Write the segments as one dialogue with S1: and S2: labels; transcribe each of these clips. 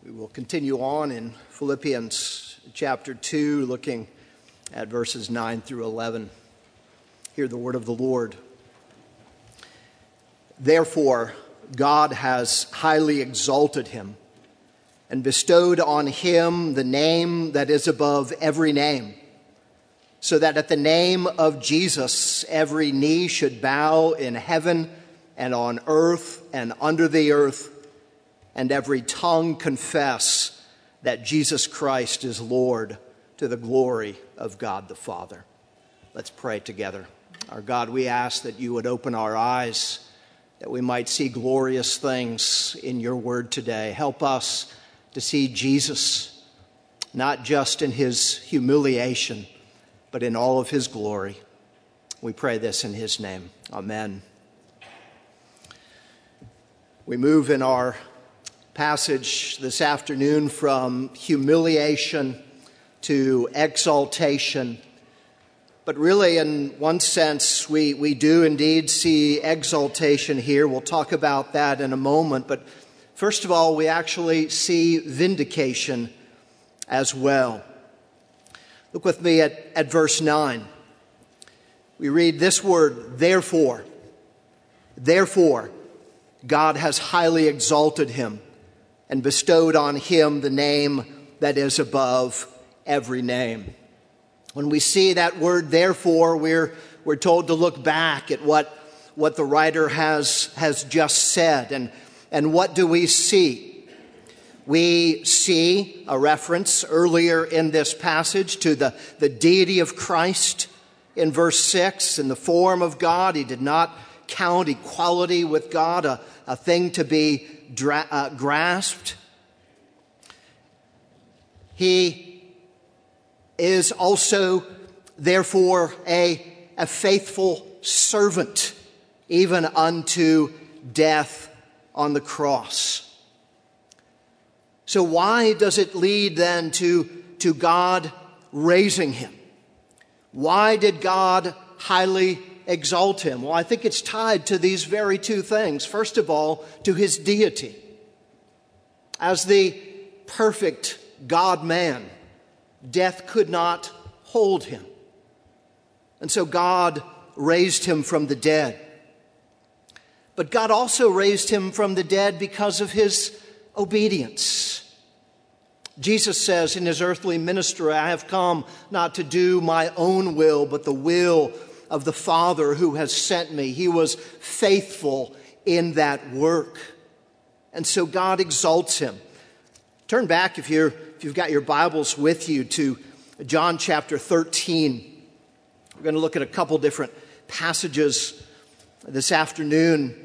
S1: We will continue on in Philippians chapter 2, looking at verses 9 through 11. Hear the word of the Lord. Therefore, God has highly exalted him and bestowed on him the name that is above every name, so that at the name of Jesus every knee should bow in heaven and on earth and under the earth, and every tongue confess that Jesus Christ is Lord, to the glory of God the Father. Let's pray together. Our God, we ask that you would open our eyes, that we might see glorious things in your word today. Help us to see Jesus, not just in his humiliation, but in all of his glory. We pray this in his name. Amen. We move in our passage this afternoon from humiliation to exaltation. But really, in one sense, we do indeed see exaltation here. We'll talk about that in a moment. But first of all, we actually see vindication as well. Look with me at verse 9. We read this word, therefore. Therefore, God has highly exalted him and bestowed on him the name that is above every name. When we see that word, therefore, we're told to look back at what the writer has just said. And what do we see? We see a reference earlier in this passage to the deity of Christ in verse 6. In the form of God, he did not count equality with God a thing to be grasped. He is also, therefore, a faithful servant, even unto death on the cross. So why does it lead then to God raising him? Why did God highly exalt him? Well, I think it's tied to these very two things. First of all, to his deity. As the perfect God-man, death could not hold him. And so God raised him from the dead. But God also raised him from the dead because of his obedience. Jesus says in his earthly ministry, I have come not to do my own will, but the will of the Father who has sent me. He was faithful in that work. And so God exalts him. Turn back, if you've got your Bibles with you, to John chapter 13. We're going to look at a couple different passages this afternoon.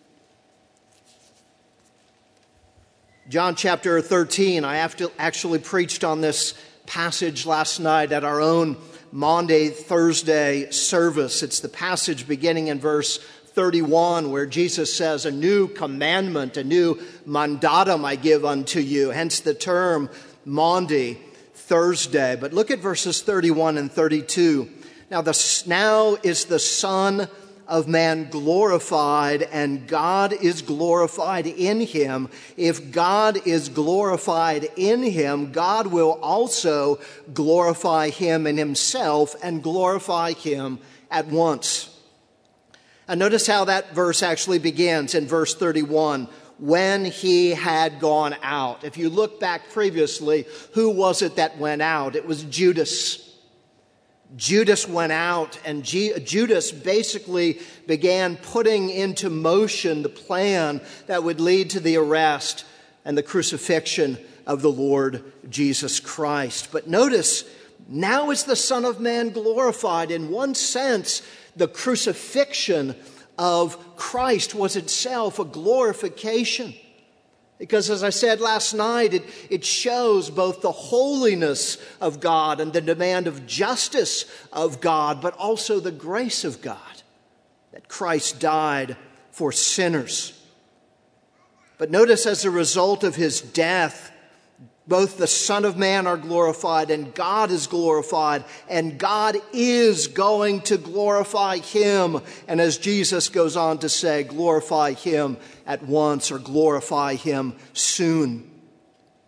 S1: John chapter 13. I actually preached on this passage last night at our own Maundy Thursday service. It's the passage beginning in verse 31 where Jesus says, a new commandment, a new mandatum I give unto you, hence the term Maundy Thursday. But look at verses 31 and 32. Now is the Son of Man glorified, and God is glorified in him. If God is glorified in him, God will also glorify him in himself and glorify him at once. And notice how that verse actually begins in verse 31. When he had gone out. If you look back previously, who was it that went out? It was Judas. Judas went out, and Judas basically began putting into motion the plan that would lead to the arrest and the crucifixion of the Lord Jesus Christ. But notice, now is the Son of Man glorified. In one sense, the crucifixion of Christ was itself a glorification. Because as I said last night, it shows both the holiness of God and the demand of justice of God, but also the grace of God, that Christ died for sinners. But notice, as a result of his death, both the Son of Man are glorified and God is glorified, and God is going to glorify him. And as Jesus goes on to say, glorify him at once, or glorify him soon.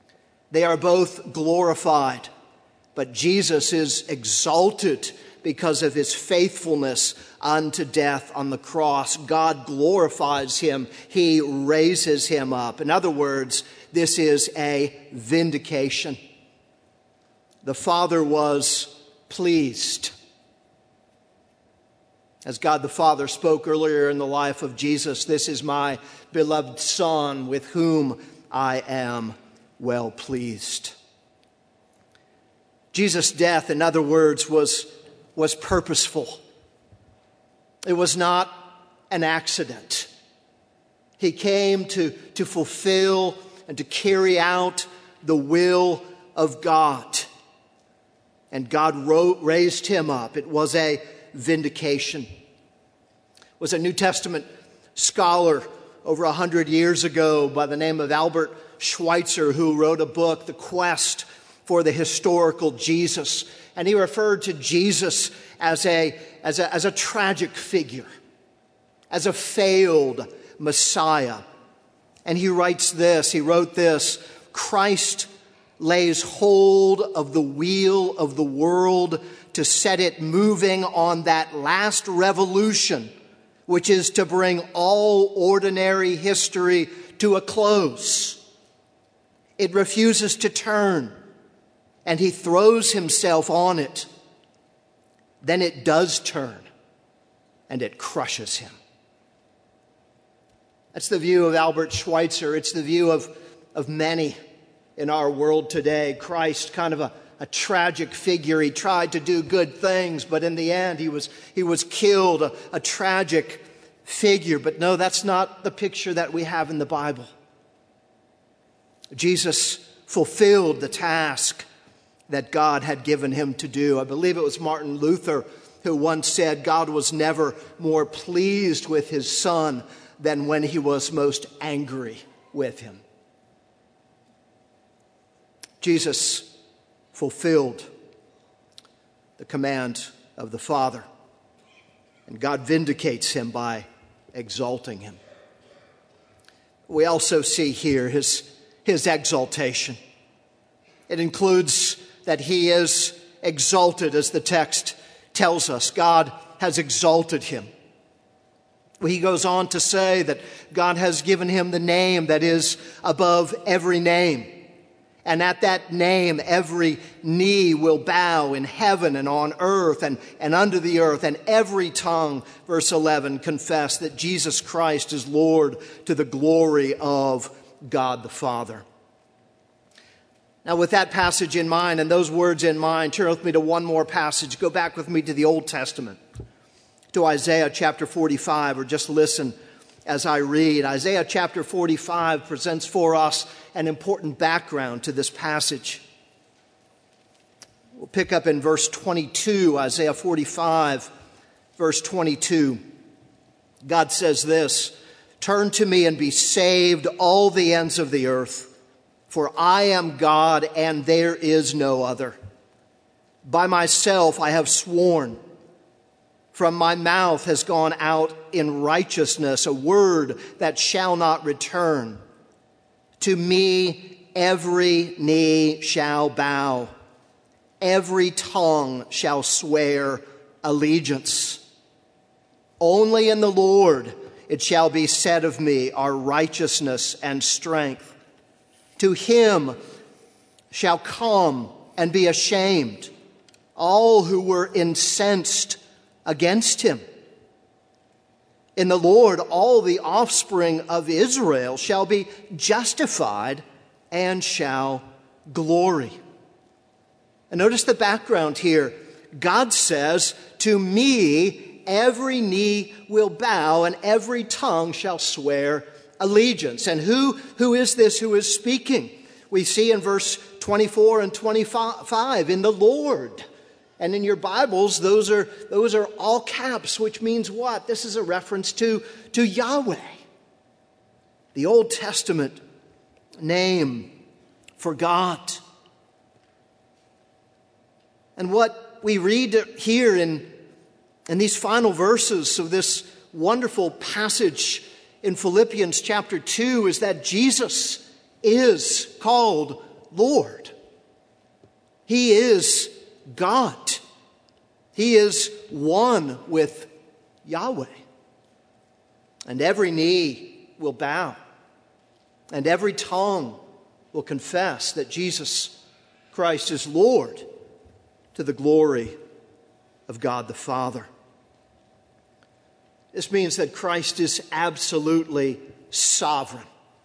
S1: They are both glorified, but Jesus is exalted because of his faithfulness unto death on the cross. God glorifies him. He raises him up. In other words, this is a vindication. The Father was pleased. As God the Father spoke earlier in the life of Jesus, "This is my beloved Son with whom I am well pleased." Jesus' death, in other words, was purposeful. It was not an accident. He came to fulfill and to carry out the will of God. And God raised him up. It was a vindication. It was a New Testament scholar over 100 years ago by the name of Albert Schweitzer who wrote a book, The Quest for the Historical Jesus. And he referred to Jesus as a tragic figure, as a failed Messiah. And he wrote this, "Christ lays hold of the wheel of the world to set it moving on that last revolution, which is to bring all ordinary history to a close. It refuses to turn, and he throws himself on it. Then it does turn, and it crushes him." That's the view of Albert Schweitzer. It's the view of many in our world today. Christ, kind of a tragic figure. He tried to do good things, but in the end he was killed, a tragic figure. But no, that's not the picture that we have in the Bible. Jesus fulfilled the task that God had given him to do. I believe it was Martin Luther who once said, "God was never more pleased with his Son than when he was most angry with him." Jesus fulfilled the command of the Father, and God vindicates him by exalting him. We also see here his exaltation. It includes that he is exalted, as the text tells us. God has exalted him. He goes on to say that God has given him the name that is above every name. And at that name, every knee will bow in heaven and on earth and under the earth, and every tongue, verse 11, confess that Jesus Christ is Lord, to the glory of God the Father. Now, with that passage in mind and those words in mind, turn with me to one more passage. Go back with me to the Old Testament, to Isaiah chapter 45, or just listen as I read. Isaiah chapter 45 presents for us an important background to this passage. We'll pick up in verse 22, Isaiah 45, verse 22. God says this, "Turn to me and be saved, all the ends of the earth. For I am God, and there is no other. By myself I have sworn. From my mouth has gone out in righteousness a word that shall not return. To me every knee shall bow, every tongue shall swear allegiance. Only in the Lord it shall be said of me, are righteousness and strength. To him shall come and be ashamed all who were incensed against him. In the Lord all the offspring of Israel shall be justified and shall glory." And notice the background here. God says, "To me every knee will bow and every tongue shall swear allegiance." And who is this who is speaking? We see in verse 24 and 25, in the Lord. And in your Bibles, those are all caps, which means what? This is a reference to Yahweh, the Old Testament name for God. And what we read here in these final verses of this wonderful passage in Philippians chapter 2 is that Jesus is called Lord. He is God. He is one with Yahweh. And every knee will bow, and every tongue will confess that Jesus Christ is Lord, to the glory of God the Father. This means that Christ is absolutely sovereign.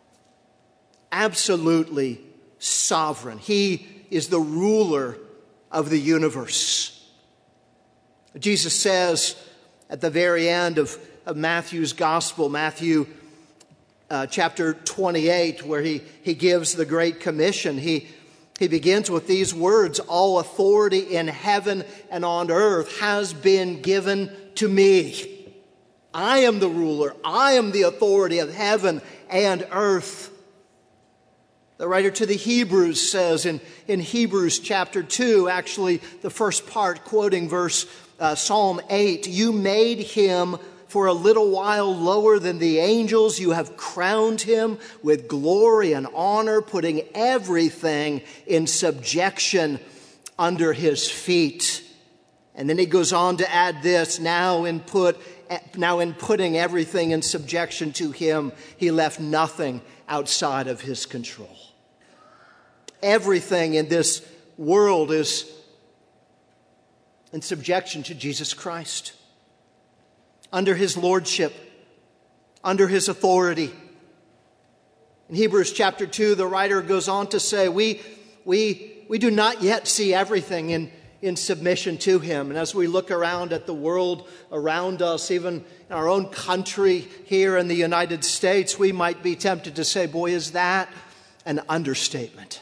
S1: Absolutely sovereign. He is the ruler of the universe. Jesus says at the very end of Matthew's gospel, Matthew chapter 28, where he gives the Great Commission, he begins with these words, "All authority in heaven and on earth has been given to me." I am the ruler. I am the authority of heaven and earth. The writer to the Hebrews says in Hebrews chapter 2, actually the first part quoting Psalm 8, "You made him for a little while lower than the angels. You have crowned him with glory and honor, putting everything in subjection under his feet." And then he goes on to add this, now in putting everything in subjection to him, he left nothing outside of his control. Everything in this world is in subjection to Jesus Christ, under his lordship, under his authority. In Hebrews chapter 2, the writer goes on to say, we do not yet see everything in submission to him. And as we look around at the world around us, even in our own country here in the United States, we might be tempted to say, boy, is that an understatement.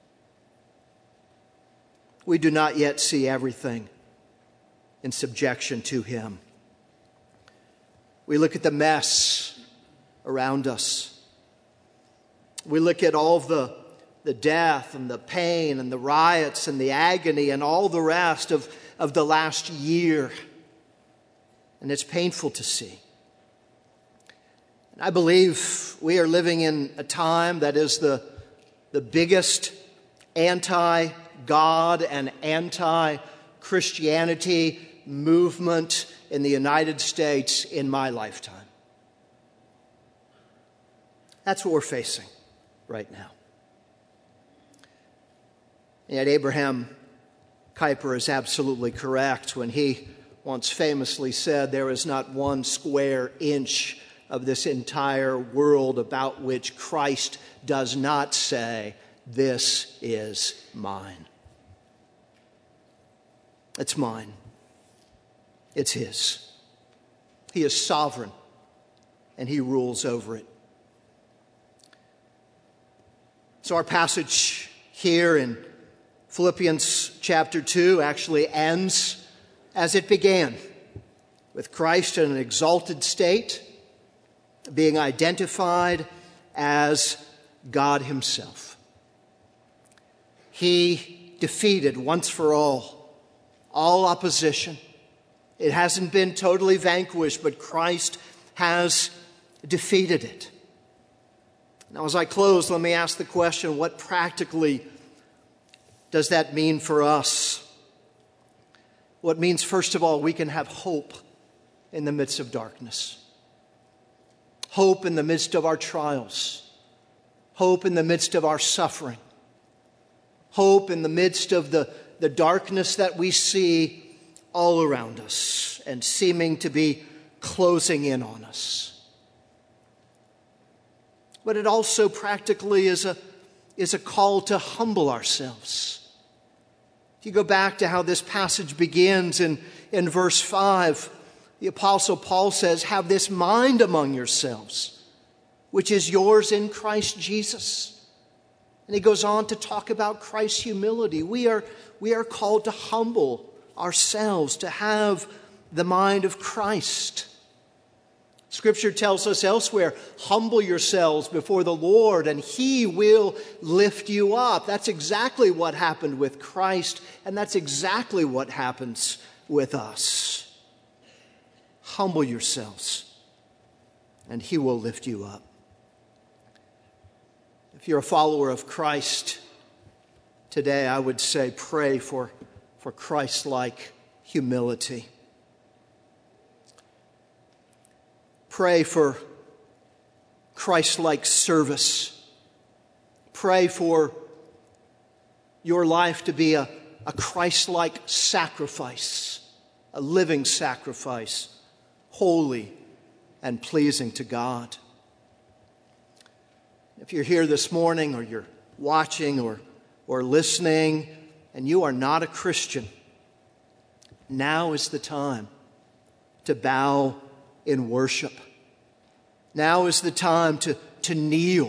S1: We do not yet see everything in subjection to him. We look at the mess around us. We look at all the death and the pain and the riots and the agony and all the rest of the last year. And it's painful to see. And I believe we are living in a time that is the biggest anti-God and anti-Christianity movement in the United States in my lifetime. That's what we're facing right now. And yet Abraham Kuyper is absolutely correct when he once famously said, "There is not one square inch of this entire world about which Christ does not say, 'This is mine.'" It's mine. It's his. He is sovereign, and he rules over it. So our passage here in Philippians chapter 2 actually ends as it began, with Christ in an exalted state, being identified as God himself. He defeated once for all opposition. It hasn't been totally vanquished, but Christ has defeated it. Now, as I close, let me ask the question, what practically does that mean for us? Well, it means, first of all, we can have hope in the midst of darkness. Hope in the midst of our trials. Hope in the midst of our suffering. Hope in the midst of the darkness that we see all around us and seeming to be closing in on us. But it also practically is a call to humble ourselves. If you go back to how this passage begins in verse 5, the Apostle Paul says, "Have this mind among yourselves, which is yours in Christ Jesus." And he goes on to talk about Christ's humility. We are called to humble ourselves, to have the mind of Christ. Scripture tells us elsewhere, humble yourselves before the Lord and he will lift you up. That's exactly what happened with Christ, and that's exactly what happens with us. Humble yourselves and he will lift you up. If you're a follower of Christ, today I would say pray for Christ-like humility. Pray for Christ-like service. Pray for your life to be a Christ-like sacrifice, a living sacrifice, holy and pleasing to God. If you're here this morning, or you're watching or listening, and you are not a Christian, now is the time to bow in worship. Now is the time to kneel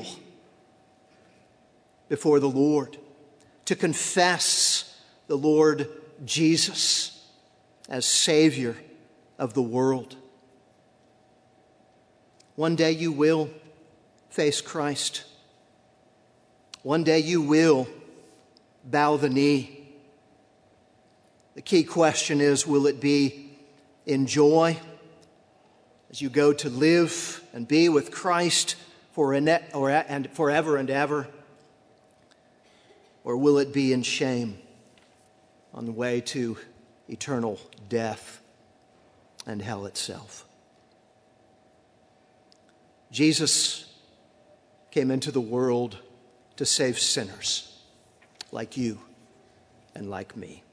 S1: before the Lord, to confess the Lord Jesus as Savior of the world. One day you will face Christ. One day you will bow the knee. The key question is, will it be in joy as you go to live and be with Christ and forever and ever? Or will it be in shame on the way to eternal death and hell itself? Jesus came into the world to save sinners like you and like me.